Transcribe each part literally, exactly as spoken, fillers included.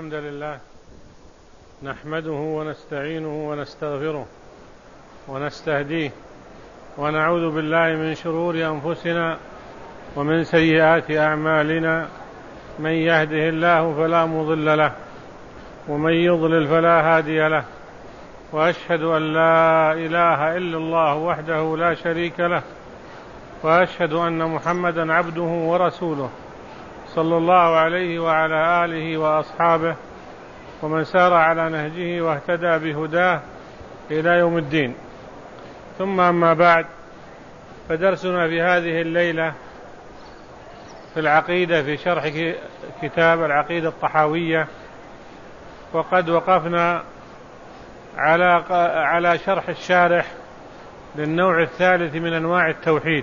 الحمد لله نحمده ونستعينه ونستغفره ونستهديه ونعوذ بالله من شرور أنفسنا ومن سيئات أعمالنا. من يهده الله فلا مضل له ومن يضلل فلا هادي له، وأشهد أن لا إله إلا الله وحده لا شريك له، وأشهد أن محمدا عبده ورسوله صلى الله عليه وعلى آله وأصحابه ومن سار على نهجه واهتدى بهداه إلى يوم الدين. ثم أما بعد، فدرسنا في هذه الليلة في العقيدة في شرح كتاب العقيدة الطحاوية، وقد وقفنا على على شرح الشارح للنوع الثالث من أنواع التوحيد.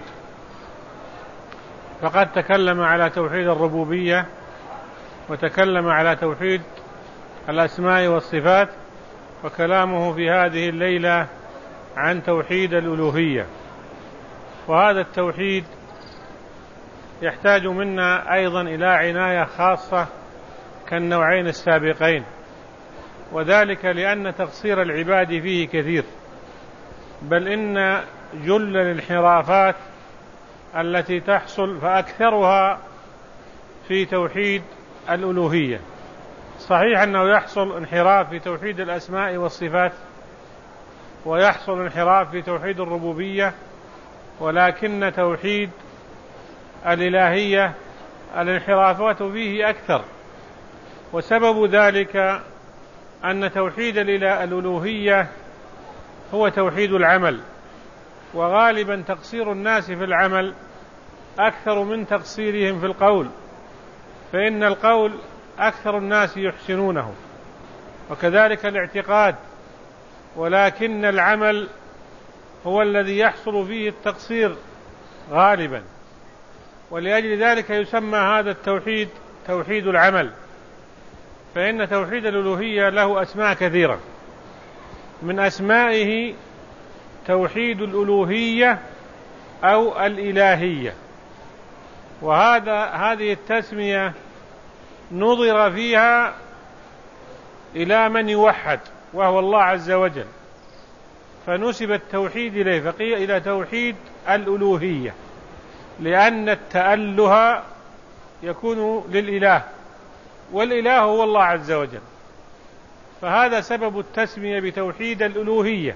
فقد تكلم على توحيد الربوبية، وتكلم على توحيد الأسماء والصفات، وكلامه في هذه الليلة عن توحيد الألوهية. وهذا التوحيد يحتاج منا أيضا إلى عناية خاصة كالنوعين السابقين، وذلك لأن تقصير العباد فيه كثير، بل إن جل الانحرافات التي تحصل فأكثرها في توحيد الألوهية. صحيح أنه يحصل انحراف في توحيد الأسماء والصفات، ويحصل انحراف في توحيد الربوبية، ولكن توحيد الإلهية الانحرافات فيه أكثر. وسبب ذلك أن توحيد الألوهية هو توحيد العمل، وغالبا تقصير الناس في العمل أكثر من تقصيرهم في القول، فإن القول أكثر الناس يحسنونه، وكذلك الاعتقاد، ولكن العمل هو الذي يحصل فيه التقصير غالبا. ولأجل ذلك يسمى هذا التوحيد توحيد العمل، فإن توحيد الألوهية له أسماء كثيرة. من أسمائه توحيد الألوهية أو الإلهية، وهذا هذه التسمية نظر فيها إلى من يوحد وهو الله عز وجل، فنسب التوحيد إليه، فقيل إلى توحيد الألوهية، لأن التأله يكون للإله، والإله هو الله عز وجل، فهذا سبب التسمية بتوحيد الألوهية.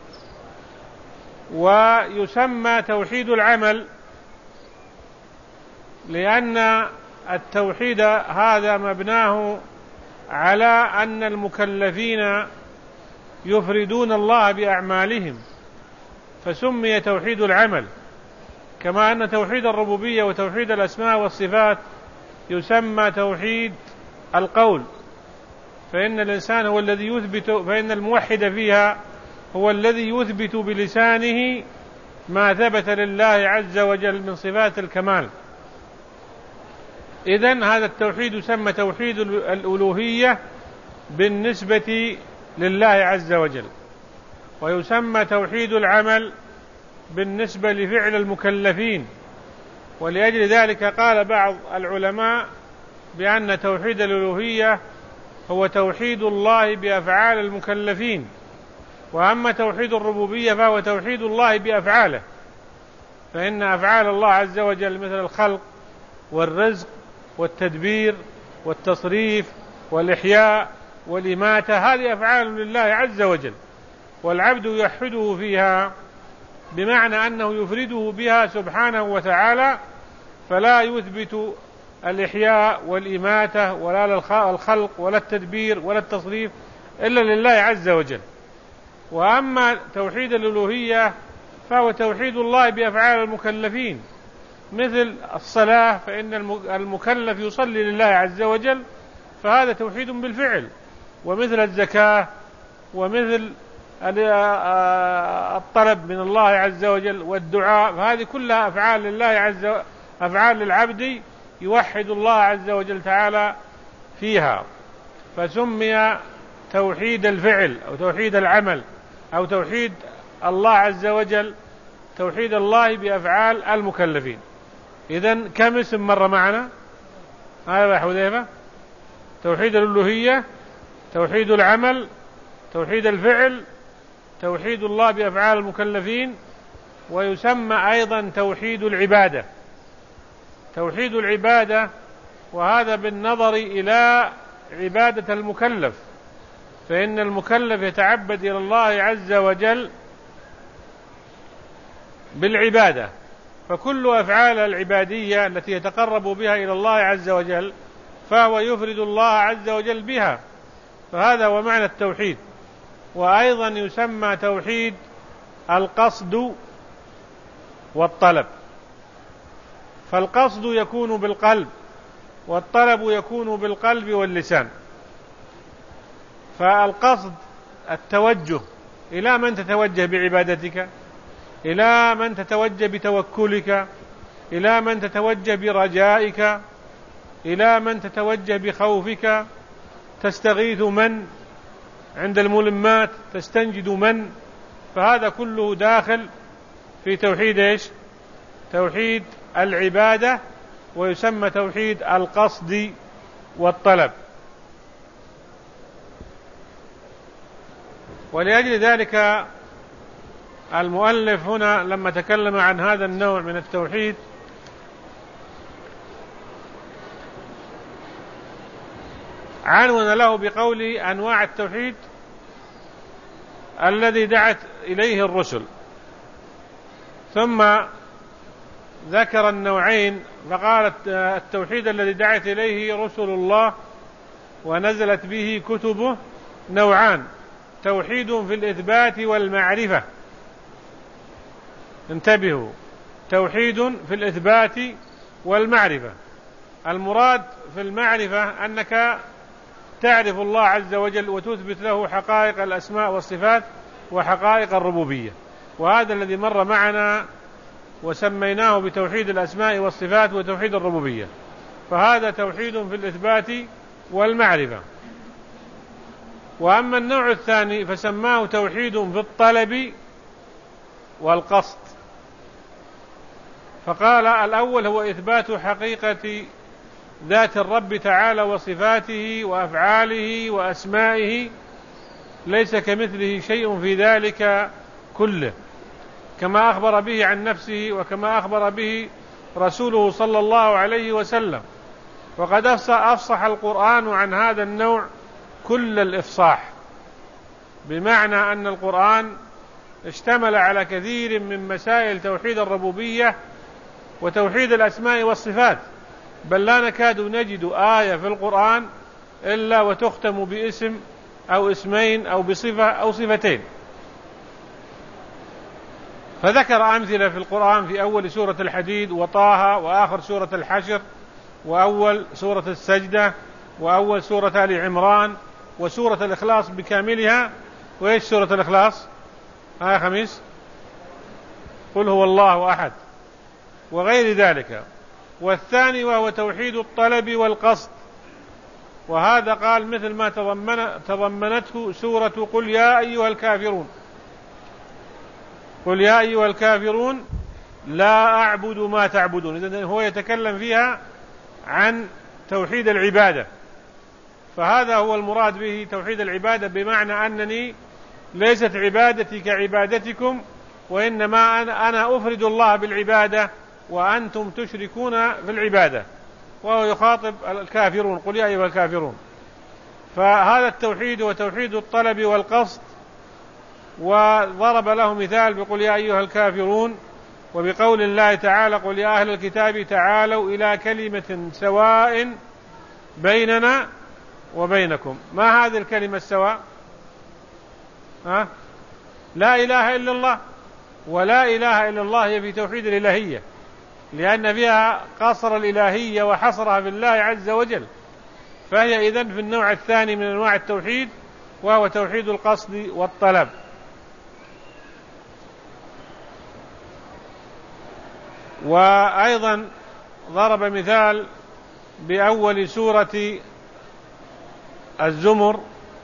ويسمى توحيد العمل لأن التوحيد هذا مبناه على أن المكلفين يفردون الله بأعمالهم، فسمي توحيد العمل، كما أن توحيد الربوبية وتوحيد الأسماء والصفات يسمى توحيد القول، فإن الإنسان هو الذي يثبت، فإن الموحد فيها هو الذي يثبت بلسانه ما ثبت لله عز وجل من صفات الكمال. إذن هذا التوحيد يسمى توحيد الألوهية بالنسبة لله عز وجل، ويسمى توحيد العمل بالنسبة لفعل المكلفين. ولأجل ذلك قال بعض العلماء بأن توحيد الألوهية هو توحيد الله بأفعال المكلفين، وأما توحيد الربوبية فهو توحيد الله بأفعاله، فإن أفعال الله عز وجل مثل الخلق والرزق والتدبير والتصريف والإحياء والإماتة، هذه أفعال لله عز وجل، والعبد يوحده فيها بمعنى أنه يفرده بها سبحانه وتعالى، فلا يثبت الإحياء والإماتة ولا الخلق ولا التدبير ولا التصريف إلا لله عز وجل. وأما توحيد الألوهية فهو توحيد الله بأفعال المكلفين، مثل الصلاة، فإن المكلف يصلي لله عز وجل، فهذا توحيد بالفعل، ومثل الزكاة، ومثل الطلب من الله عز وجل والدعاء، فهذه كلها أفعال لله عز وجل، أفعال للعبد يوحد الله عز وجل تعالى فيها، فسمي توحيد الفعل أو توحيد العمل أو توحيد الله عز وجل توحيد الله بأفعال المكلفين. إذن كم اسم مر معنا؟ هذا يا حذيفة توحيد الألوهية، توحيد العمل، توحيد الفعل، توحيد الله بأفعال المكلفين، ويسمى أيضا توحيد العبادة. توحيد العبادة، وهذا بالنظر إلى عبادة المكلف، فإن المكلف يتعبد إلى الله عز وجل بالعبادة، فكل أفعال العبادية التي يتقرب بها إلى الله عز وجل فهو يفرد الله عز وجل بها، فهذا هو معنى التوحيد. وأيضا يسمى توحيد القصد والطلب، فالقصد يكون بالقلب والطلب يكون بالقلب واللسان. فالقصد التوجه، إلى من تتوجه بعبادتك، إلى من تتوجه بتوكلك، إلى من تتوجه برجائك، إلى من تتوجه بخوفك، تستغيث من عند الملمات، تستنجد من، فهذا كله داخل في توحيد إيش؟ توحيد العبادة، ويسمى توحيد القصد والطلب. ولأجل ذلك المؤلف هنا لما تكلم عن هذا النوع من التوحيد عنون له بقوله أنواع التوحيد الذي دعت إليه الرسل، ثم ذكر النوعين فقال التوحيد الذي دعت إليه رسل الله ونزلت به كتبه نوعان: توحيد في الإثبات والمعرفة. انتبهوا، توحيد في الإثبات والمعرفة. المراد في المعرفة أنك تعرف الله عز وجل وتثبت له حقائق الأسماء والصفات وحقائق الربوبية، وهذا الذي مر معنا وسميناه بتوحيد الأسماء والصفات وتوحيد الربوبية، فهذا توحيد في الإثبات والمعرفة. وأما النوع الثاني فسماه توحيد في الطلب والقصد، فقال الأول هو إثبات حقيقة ذات الرب تعالى وصفاته وأفعاله وأسمائه، ليس كمثله شيء في ذلك كله، كما أخبر به عن نفسه وكما أخبر به رسوله صلى الله عليه وسلم. وقد أفصح القرآن عن هذا النوع كل الإفصاح، بمعنى أن القرآن اشتمل على كثير من مسائل توحيد الربوبية وتوحيد الأسماء والصفات، بل لا نكاد نجد آية في القرآن إلا وتختم باسم أو اسمين أو بصفة أو صفتين. فذكر أمثلة في القرآن في أول سورة الحديد وطه وآخر سورة الحشر وأول سورة السجدة وأول سورة آل عمران وسورة الإخلاص بكاملها. وإيش سورة الإخلاص؟ آية خميس، قل هو الله أحد، وغير ذلك. والثاني وهو توحيد الطلب والقصد، وهذا قال مثل ما تضمن تضمنته سورة قل يا أيها الكافرون، قل يا أيها الكافرون لا أعبد ما تعبدون. إذن هو يتكلم فيها عن توحيد العبادة، فهذا هو المراد به توحيد العبادة، بمعنى أنني ليست عبادتي كعبادتكم، وإنما أنا, أنا أفرد الله بالعبادة وأنتم تشركون في العبادة. وهو يخاطب الكافرون، قل يا أيها الكافرون. فهذا التوحيد هو توحيد الطلب والقصد، وضرب له مثال بقول يا أيها الكافرون، وبقول الله تعالى قل يا أهل الكتاب تعالوا إلى كلمة سواء بيننا وبينكم. ما هذه الكلمة السواء؟ ها؟ لا إله إلا الله، ولا إله إلا الله هي في توحيد الإلهية، لأن فيها قصر الإلهية وحصرها في الله عز وجل، فهي إذن في النوع الثاني من أنواع التوحيد، وهو توحيد القصد والطلب. وأيضا ضرب مثال بأول سورة الزمر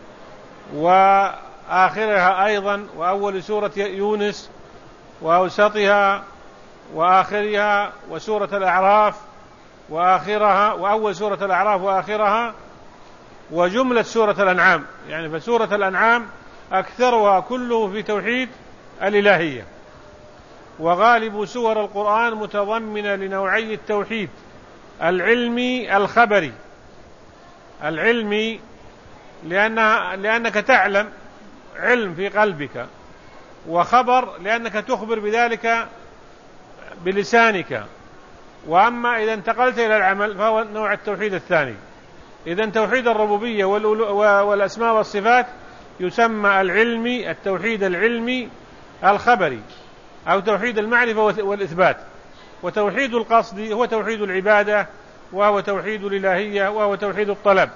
وآخرها أيضا، وأول سورة يونس وأوسطها وآخرها، وسورة الأعراف وآخرها، وأول سورة الأعراف وآخرها، وجملة سورة الأنعام، يعني فسورة الأنعام أكثرها كله في توحيد الإلهية. وغالب سور القرآن متضمنة لنوعي التوحيد: العلمي الخبري. العلمي لأنها لأنك تعلم، علم في قلبك، وخبر لأنك تخبر بذلك بلسانك. وأما إذا انتقلت إلى العمل فهو نوع التوحيد الثاني. إذن توحيد الربوبية والأسماء والصفات يسمى العلمي، التوحيد العلمي الخبري، أو توحيد المعرفة والإثبات. وتوحيد القصد هو توحيد العبادة، وهو توحيد الإلهية، وهو توحيد الطلب.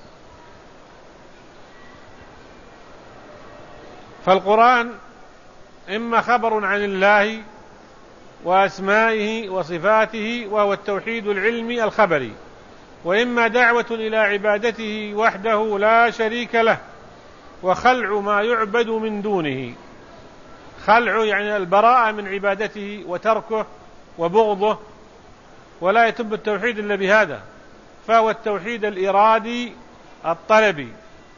فالقرآن إما خبر عن الله وأسمائه وصفاته وهو التوحيد العلمي الخبري، وإما دعوة إلى عبادته وحده لا شريك له وخلع ما يعبد من دونه. خلع يعني البراءة من عبادته وتركه وبغضه، ولا يتم التوحيد إلا بهذا، فهو التوحيد الإرادي الطلبي.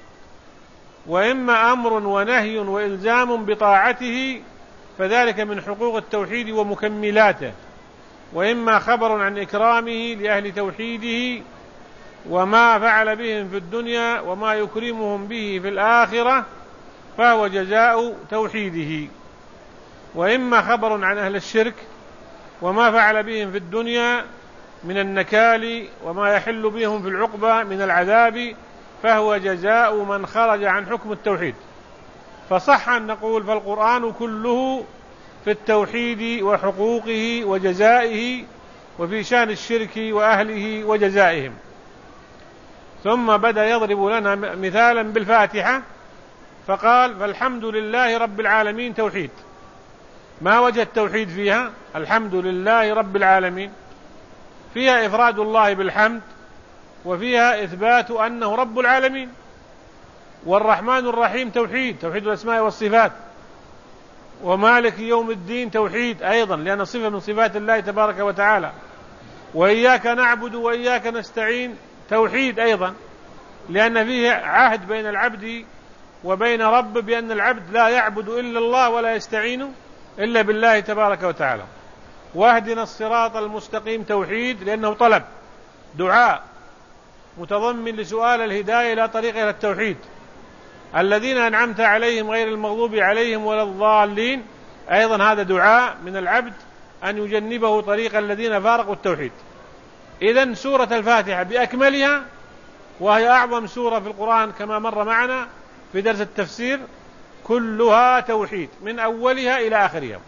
وإما أمر ونهي وإلزام بطاعته فذلك من حقوق التوحيد ومكملاته. وإما خبر عن إكرامه لأهل توحيده وما فعل بهم في الدنيا وما يكرمهم به في الآخرة فهو جزاء توحيده. وإما خبر عن أهل الشرك وما فعل بهم في الدنيا من النكال وما يحل بهم في العقبة من العذاب فهو جزاء من خرج عن حكم التوحيد. فصح أن نقول فالقرآن كله في التوحيد وحقوقه وجزائه، وفي شأن الشرك وأهله وجزائهم. ثم بدأ يضرب لنا مثالا بالفاتحة فقال: فالحمد لله رب العالمين توحيد. ما وجه التوحيد فيها؟ الحمد لله رب العالمين، فيها إفراد الله بالحمد، وفيها إثبات أنه رب العالمين. والرحمن الرحيم توحيد، توحيد الأسماء والصفات. ومالك يوم الدين توحيد أيضا، لأن صفة من صفات الله تبارك وتعالى. وإياك نعبد وإياك نستعين توحيد أيضا، لأن فيه عهد بين العبد وبين رب بأن العبد لا يعبد إلا الله ولا يستعين إلا بالله تبارك وتعالى. واهدنا الصراط المستقيم توحيد، لأنه طلب دعاء متضمن لسؤال الهداية إلى طريق إلى التوحيد. الذين أنعمت عليهم غير المغضوب عليهم ولا الضالين، أيضا هذا دعاء من العبد أن يجنبه طريق الذين فارقوا التوحيد. إذن سورة الفاتحة بأكملها، وهي أعظم سورة في القرآن كما مر معنا في درس التفسير، كلها توحيد من أولها إلى آخرها.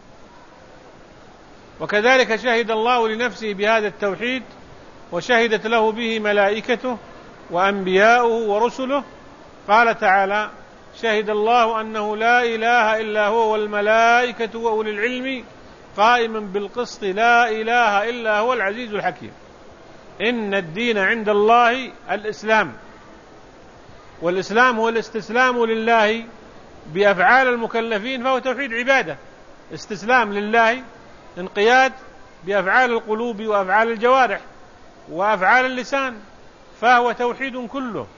وكذلك شهد الله لنفسه بهذا التوحيد، وشهدت له به ملائكته وأنبياؤه ورسله. قال تعالى: شهد الله أنه لا إله إلا هو والملائكة وأولي العلم قائما بالقسط لا إله إلا هو العزيز الحكيم. إن الدين عند الله الإسلام. والإسلام هو الاستسلام لله بأفعال المكلفين، فهو توحيد عبادة، استسلام لله، انقياد بأفعال القلوب وأفعال الجوارح وأفعال اللسان، فهو توحيد كله.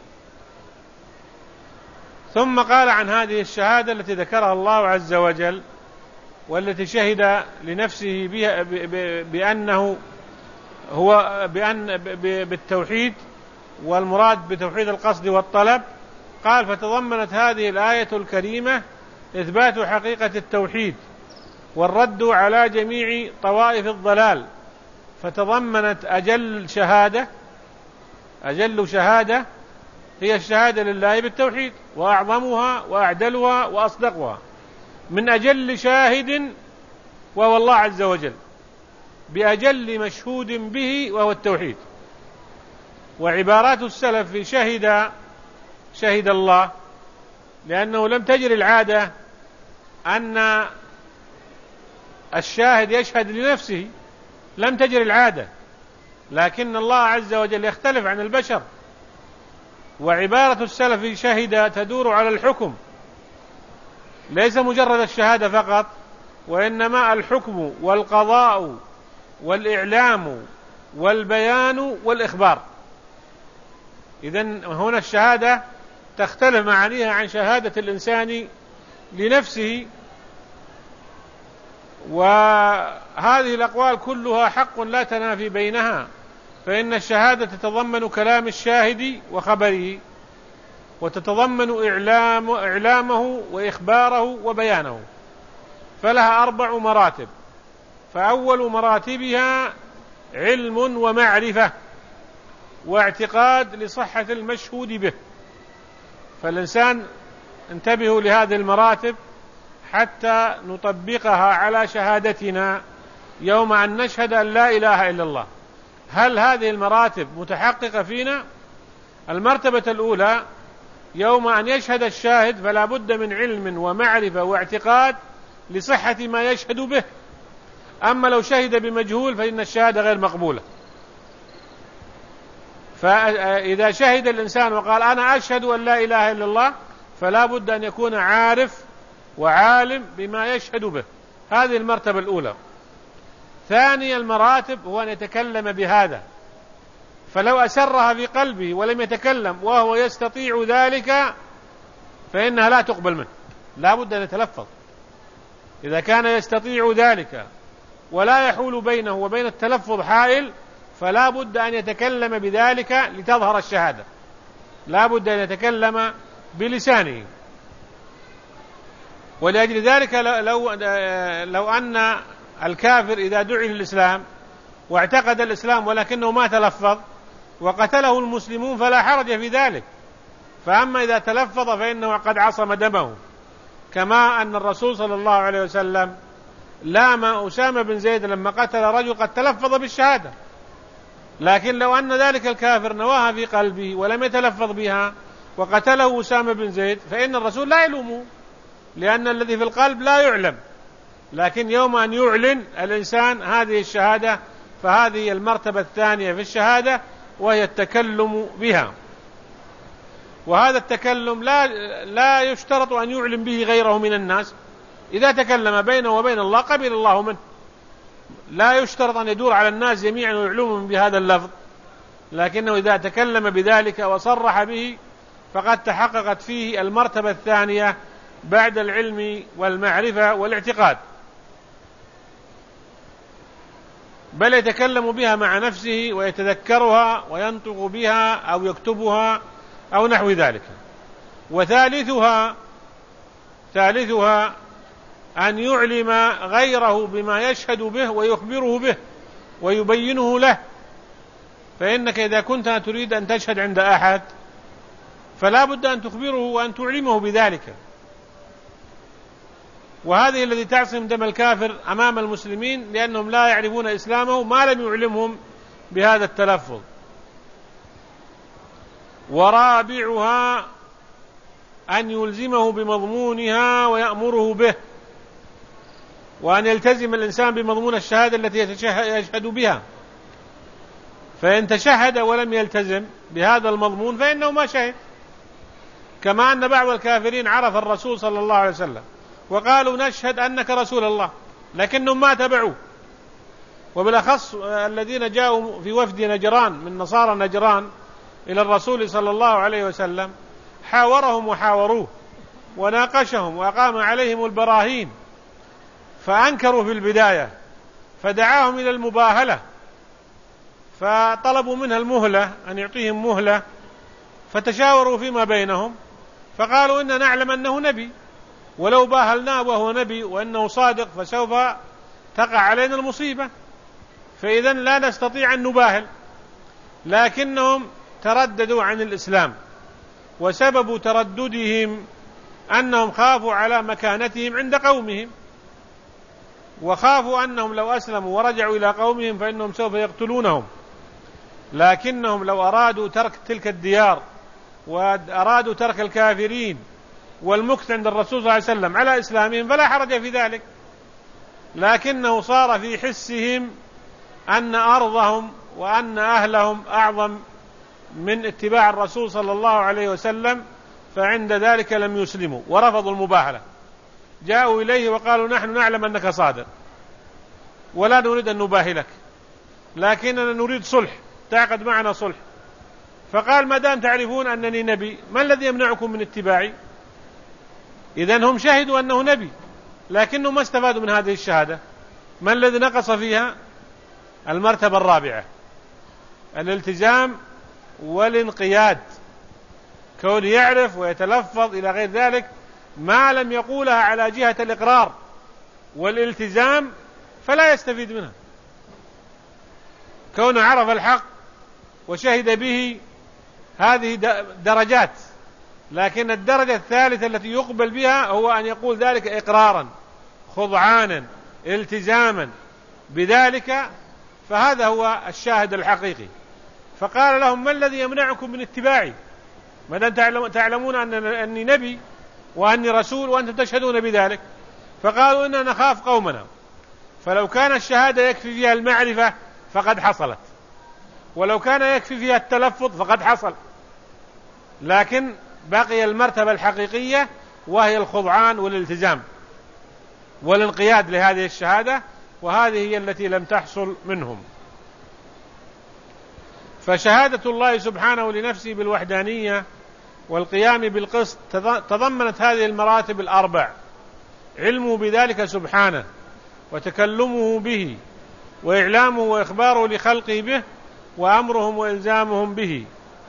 ثم قال عن هذه الشهادة التي ذكرها الله عز وجل، والتي شهد لنفسه بها بأنه هو بأن بالتوحيد، والمراد بتوحيد القصد والطلب. قال: فتضمنت هذه الآية الكريمة إثبات حقيقة التوحيد والرد على جميع طوائف الضلال، فتضمنت أجل شهادة أجل شهادة هي الشهادة لله بالتوحيد، وأعظمها وأعدلها وأصدقها من أجل شاهد وهو الله عز وجل، بأجل مشهود به وهو التوحيد. وعبارات السلف في شهد شهد الله، لأنه لم تجري العادة أن الشاهد يشهد لنفسه، لم تجري العادة، لكن الله عز وجل يختلف عن البشر. وعبارة السلف شهد تدور على الحكم، ليس مجرد الشهادة فقط، وإنما الحكم والقضاء والإعلام والبيان والإخبار. إذن هنا الشهادة تختلف معانيها عن شهادة الإنسان لنفسه. وهذه الأقوال كلها حق لا تنافي بينها، فإن الشهادة تتضمن كلام الشاهد وخبره، وتتضمن إعلام إعلامه وإخباره وبيانه، فلها أربع مراتب. فأول مراتبها علم ومعرفة واعتقاد لصحة المشهود به. فالإنسان انتبهوا لهذه المراتب حتى نطبقها على شهادتنا يوم أن نشهد أن لا إله إلا الله. هل هذه المراتب متحققة فينا؟ المرتبة الأولى يوم أن يشهد الشاهد فلا بد من علم ومعرفة واعتقاد لصحة ما يشهد به. أما لو شهد بمجهول فإن الشهادة غير مقبولة. فإذا شهد الإنسان وقال أنا أشهد أن لا إله إلا الله فلا بد أن يكون عارف وعالم بما يشهد به. هذه المرتبة الأولى. ثاني المراتب هو أن يتكلم بهذا، فلو أسرها في قلبه ولم يتكلم وهو يستطيع ذلك فإنها لا تقبل منه، لا بد أن يتلفظ. إذا كان يستطيع ذلك ولا يحول بينه وبين التلفظ حائل فلا بد أن يتكلم بذلك لتظهر الشهادة، لا بد أن يتكلم بلسانه. ولأجل ذلك لو, لو أن الكافر إذا دعي للإسلام واعتقد الإسلام ولكنه ما تلفظ وقتله المسلمون فلا حرج في ذلك. فأما إذا تلفظ فإنه قد عصم دمه، كما أن الرسول صلى الله عليه وسلم لام أسامة بن زيد لما قتل رجل قد تلفظ بالشهادة، لكن لو أن ذلك الكافر نواها في قلبه ولم يتلفظ بها وقتله أسامة بن زيد فإن الرسول لا يلومه، لأن الذي في القلب لا يعلم. لكن يوم أن يعلن الإنسان هذه الشهادة فهذه المرتبة الثانية في الشهادة، وهي التكلم بها. وهذا التكلم لا لا يشترط أن يعلم به غيره من الناس. إذا تكلم بينه وبين الله قبل الله منه، لا يشترط أن يدور على الناس جميعا ويعلمهم بهذا اللفظ، لكنه إذا تكلم بذلك وصرح به فقد تحققت فيه المرتبة الثانية بعد العلم والمعرفة والاعتقاد، بل يتكلم بها مع نفسه ويتذكرها وينطق بها أو يكتبها أو نحو ذلك. وثالثها ثالثها أن يعلم غيره بما يشهد به ويخبره به ويبينه له. فإنك إذا كنت تريد أن تشهد عند أحد فلا بد أن تخبره وأن تعلمه بذلك. وهذه الذي تعصم دم الكافر أمام المسلمين، لأنهم لا يعرفون إسلامه ما لم يعلمهم بهذا التلفظ. ورابعها أن يلزمه بمضمونها ويأمره به، وأن يلتزم الإنسان بمضمون الشهادة التي يشهد بها. فإن تشهد ولم يلتزم بهذا المضمون فإنه ما شهد. كما أن بعض الكافرين عرف الرسول صلى الله عليه وسلم وقالوا نشهد أنك رسول الله، لكنهم ما تبعوه. وبالأخص الذين جاءوا في وفد نجران من نصارى نجران إلى الرسول صلى الله عليه وسلم حاورهم وحاوروه وناقشهم وأقام عليهم البراهين، فأنكروا في البداية، فدعاهم إلى المباهلة، فطلبوا منها المهلة أن يعطيهم مهلة، فتشاوروا فيما بينهم فقالوا إننا نعلم أنه نبي، ولو باهلناه وهو نبي وأنه صادق فسوف تقع علينا المصيبة، فإذن لا نستطيع أن نباهل. لكنهم ترددوا عن الإسلام، وسبب ترددهم أنهم خافوا على مكانتهم عند قومهم، وخافوا أنهم لو أسلموا ورجعوا إلى قومهم فإنهم سوف يقتلونهم. لكنهم لو أرادوا ترك تلك الديار وأرادوا ترك الكافرين والمكث عند الرسول صلى الله عليه وسلم على إسلامهم فلا حرج في ذلك. لكنه صار في حسهم أن أرضهم وأن أهلهم أعظم من اتباع الرسول صلى الله عليه وسلم، فعند ذلك لم يسلموا ورفضوا المباهلة. جاءوا إليه وقالوا نحن نعلم أنك صادق ولا نريد أن نباهلك، لكننا نريد صلح، تعقد معنا صلح. فقال ما دام تعرفون أنني نبي ما الذي يمنعكم من اتباعي؟ إذن هم شهدوا أنه نبي لكنهم ما استفادوا من هذه الشهادة. ما الذي نقص فيها؟ المرتبة الرابعة، الالتزام والانقياد، كون يعرف ويتلفظ إلى غير ذلك ما لم يقولها على جهة الإقرار والالتزام فلا يستفيد منها. كونه عرف الحق وشهد به هذه درجات، لكن الدرجة الثالثة التي يقبل بها هو أن يقول ذلك إقرارا خضعانا التزاما بذلك، فهذا هو الشاهد الحقيقي. فقال لهم ما الذي يمنعكم من اتباعي ما دام تعلمون أني نبي وأني رسول وأنتم تشهدون بذلك؟ فقالوا إننا نخاف قومنا. فلو كان الشهادة يكفي فيها المعرفة فقد حصلت، ولو كان يكفي فيها التلفظ فقد حصل، لكن بقي المرتبة الحقيقية وهي الخضعان والالتزام والانقياد لهذه الشهادة، وهذه هي التي لم تحصل منهم. فشهادة الله سبحانه لنفسه بالوحدانية والقيام بالقسط تضمنت هذه المراتب الأربع: علمه بذلك سبحانه، وتكلمه به، وإعلامه وإخباره لخلقه به، وأمرهم وإلزامهم به.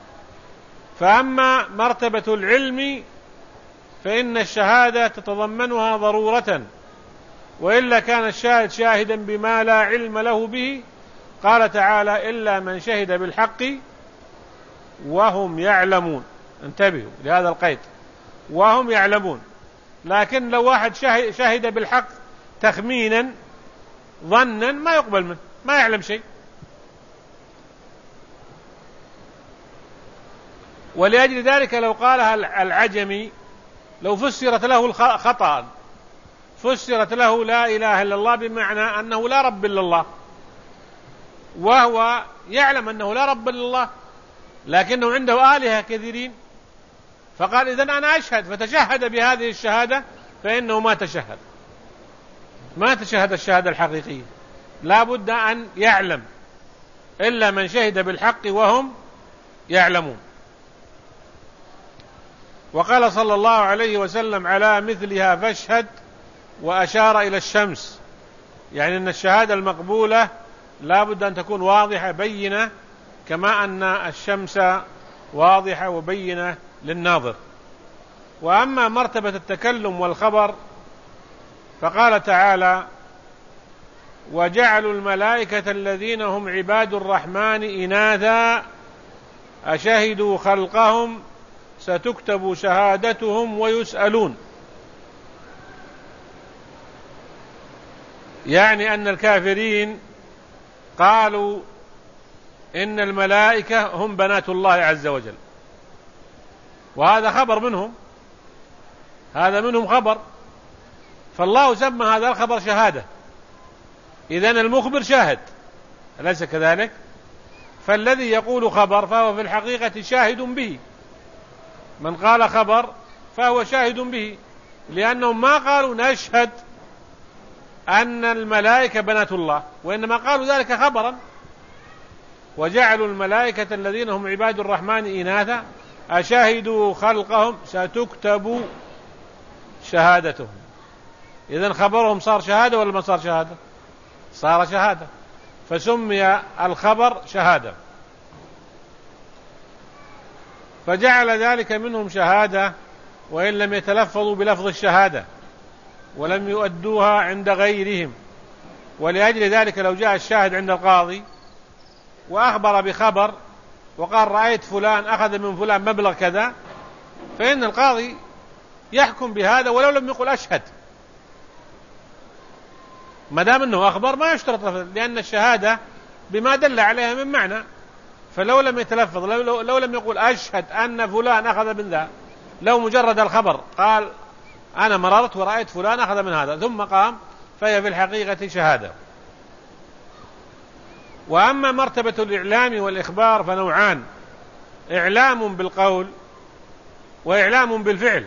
فأما مرتبة العلم فإن الشهادة تتضمنها ضرورة، وإلا كان الشاهد شاهدا بما لا علم له به. قال تعالى: إلا من شهد بالحق وهم يعلمون. انتبهوا لهذا القيد، وهم يعلمون. لكن لو واحد شهد بالحق تخمينا ظنا ما يقبل منه، ما يعلم شيء. ولأجل ذلك لو قالها العجمي لو فسرت له خطأ، فسرت له لا إله إلا الله بمعنى أنه لا رب إلا الله، وهو يعلم أنه لا رب إلا الله لكنه عنده آلهة كثيرين، فقال إذن أنا أشهد، فتشهد بهذه الشهادة، فإنه ما تشهد ما تشهد الشهادة الحقيقية. لا بد أن يعلم، إلا من شهد بالحق وهم يعلمون. وقال صلى الله عليه وسلم: على مثلها فاشهد، وأشار إلى الشمس، يعني أن الشهادة المقبولة لا بد أن تكون واضحة بينة، كما أن الشمس واضحة وبينة للناظر. وأما مرتبة التكلم والخبر فقال تعالى: وجعلوا الملائكة الذين هم عباد الرحمن إناثا أشهدوا خلقهم ستكتب شهادتهم ويسألون. يعني أن الكافرين قالوا إن الملائكة هم بنات الله عز وجل، وهذا خبر منهم، هذا منهم خبر، فالله سمى هذا الخبر شهادة. إذن المخبر شاهد، أليس كذلك؟ فالذي يقول خبر فهو في الحقيقة شاهد به. من قال خبر فهو شاهد به، لأنهم ما قالوا نشهد أن الملائكة بنات الله، وإنما قالوا ذلك خبرا. وجعلوا الملائكة الذين هم عباد الرحمن إناثا أشهدوا خلقهم ستكتب شهادتهم. إذن خبرهم صار شهادة ولا ما صار شهادة؟ صار شهادة، فسمي الخبر شهادة، فجعل ذلك منهم شهادة وإن لم يتلفظوا بلفظ الشهادة ولم يؤدوها عند غيرهم. ولأجل ذلك لو جاء الشاهد عند القاضي وأخبر بخبر وقال رأيت فلان أخذ من فلان مبلغ كذا، فإن القاضي يحكم بهذا ولو لم يقل أشهد، ما دام أنه أخبر ما يشترط لفظ، لأن الشهادة بما دل عليها من معنى. فلو لم يتلفظ، لو, لو, لو لم يقول أشهد أن فلان أخذ من ذا، لو مجرد الخبر قال أنا مررت ورأيت فلان أخذ من هذا ثم قام، فهي في الحقيقة شهادة. وأما مرتبة الإعلام والإخبار فنوعان: إعلام بالقول وإعلام بالفعل.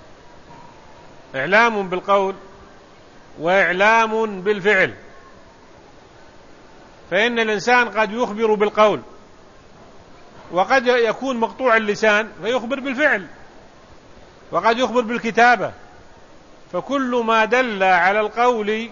إعلام بالقول وإعلام بالفعل. فإن الإنسان قد يخبر بالقول وقد يكون مقطوع اللسان فيخبر بالفعل، وقد يخبر بالكتابة. فكل ما دل على القول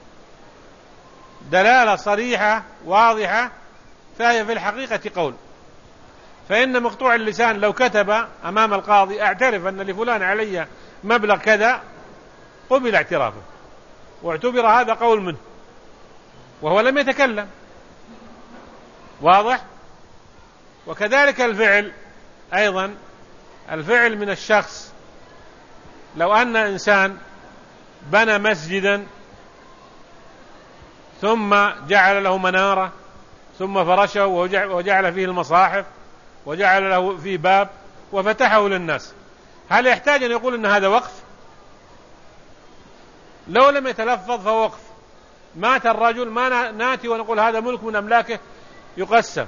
دلالة صريحة واضحة فهي في الحقيقة قول. فإن مقطوع اللسان لو كتب أمام القاضي أعترف أن لفلان علي مبلغ كذا، قبل اعترافه واعتبر هذا قول منه وهو لم يتكلم. واضح؟ وكذلك الفعل أيضا، الفعل من الشخص. لو أن إنسان بنى مسجدا ثم جعل له منارة ثم فرشه وجعل فيه المصاحف وجعل له فيه باب وفتحه للناس، هل يحتاج أن يقول أن هذا وقف؟ لو لم يتلفظ فهو وقف. مات الرجل ما ناتي ونقول هذا ملك من أملاكه يقسم،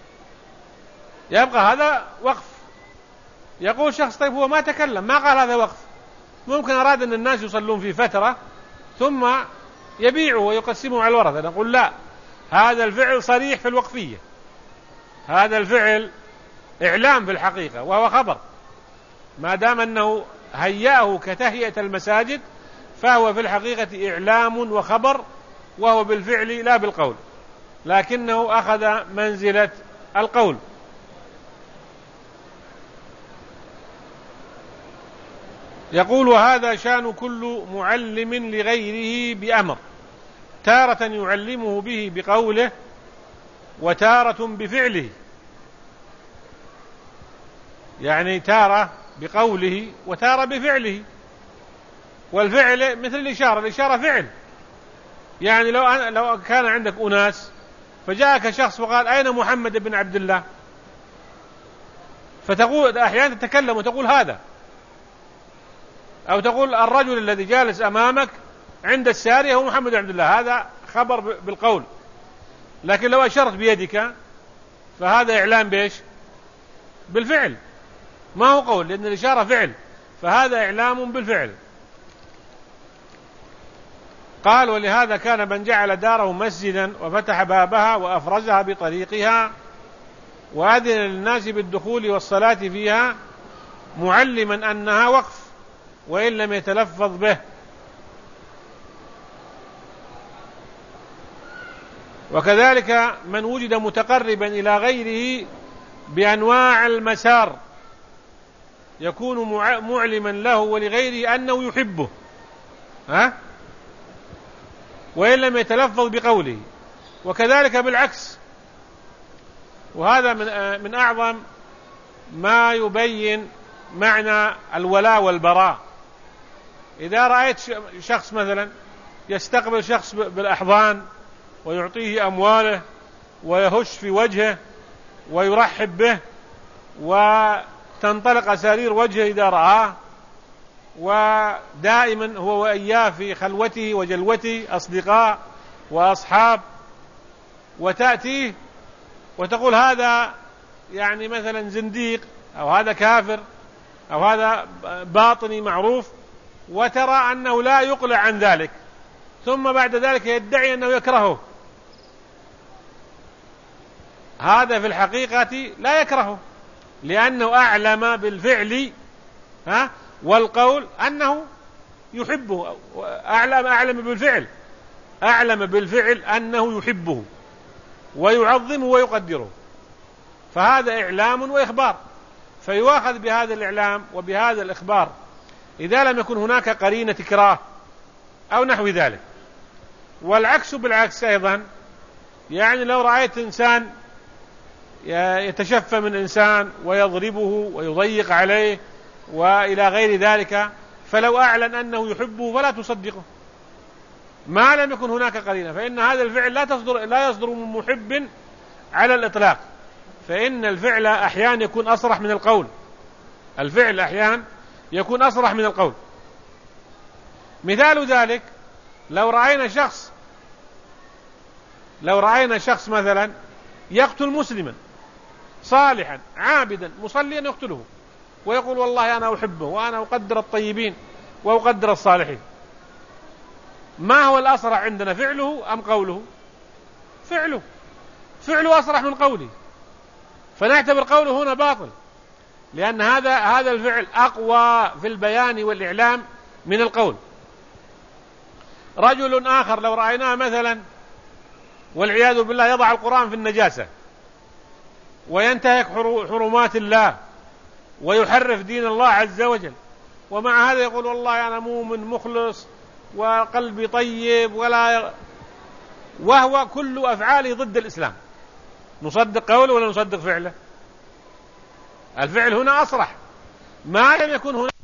يبقى هذا وقف. يقول شخص طيب هو ما تكلم، ما قال هذا وقف، ممكن أراد أن الناس يصلون في فترة ثم يبيعوا ويقسموا على الورثة. نقول لا، هذا الفعل صريح في الوقفية، هذا الفعل إعلام في الحقيقة وهو خبر، ما دام أنه هيأه كتهيئة المساجد فهو في الحقيقة إعلام وخبر، وهو بالفعل لا بالقول، لكنه أخذ منزلة القول. يقول وهذا شان كل معلم لغيره بأمر، تارة يعلمه به بقوله وتارة بفعله، يعني تارة بقوله وتارة بفعله. والفعل مثل الإشارة، الإشارة فعل. يعني لو أنا لو كان عندك أناس فجاءك شخص وقال أين محمد بن عبد الله، فتقول أحيانا تتكلم وتقول هذا، أو تقول الرجل الذي جالس أمامك عند السارية هو محمد بن عبد الله، هذا خبر بالقول. لكن لو أشرت بيدك فهذا إعلام بإيش؟ بالفعل، ما هو قول، لأن الإشارة فعل، فهذا إعلام بالفعل. قال ولهذا كان من جعل داره مسجدا وفتح بابها وأفرزها بطريقها وأذن للناس بالدخول والصلاة فيها معلما أنها وقف وإن لم يتلفظ به. وكذلك من وجد متقربا إلى غيره بأنواع المسار يكون معلما له ولغيره أنه يحبه، ها؟ وإن لم يتلفظ بقوله. وكذلك بالعكس، وهذا من من أعظم ما يبين معنى الولاء والبراء. إذا رأيت شخص مثلا يستقبل شخص بالأحضان ويعطيه أمواله ويهش في وجهه ويرحب به وتنطلق أسارير وجهه إذا رآه، ودائما هو وإياه في خلوته وجلوته أصدقاء وأصحاب، وتأتيه وتقول هذا يعني مثلا زنديق أو هذا كافر أو هذا باطني معروف، وترى أنه لا يقلع عن ذلك، ثم بعد ذلك يدعي أنه يكرهه، هذا في الحقيقة لا يكرهه، لأنه أعلم بالفعل ها والقول أنه يحبه. أعلم أعلم بالفعل أعلم بالفعل أنه يحبه ويعظمه ويقدره، فهذا إعلام وإخبار، فيؤاخذ بهذا الإعلام وبهذا الإخبار إذا لم يكن هناك قرينة إكراه أو نحو ذلك. والعكس بالعكس أيضا، يعني لو رأيت إنسان يتشفى من إنسان ويضربه ويضيق عليه وإلى غير ذلك، فلو أعلن أنه يحبه فلا تصدقه ما لم يكن هناك قرينة، فإن هذا الفعل لا تصدر لا يصدر من محب على الإطلاق، فإن الفعل أحيانا يكون أصرح من القول، الفعل أحيانا يكون أصرح من القول. مثال ذلك لو رأينا شخص لو رأينا شخص مثلا يقتل مسلما صالحا عابدا مصليا يقتله ويقول والله أنا أحبه وأنا أقدر الطيبين وأقدر الصالحين، ما هو الأصرح عندنا، فعله أم قوله؟ فعله فعله أصرح من قوله، فنعتبر قوله هنا باطل، لأن هذا هذا الفعل أقوى في البيان والإعلام من القول. رجل آخر لو رأيناه مثلا والعياذ بالله يضع القرآن في النجاسة وينتهك حرمات الله ويحرف دين الله عز وجل، ومع هذا يقول والله أنا مؤمن مخلص وقلبي طيب، ولا وهو كل أفعاله ضد الإسلام، نصدق قوله ولا نصدق فعله؟ الفعل هنا أصرح، ما لم يكن هنا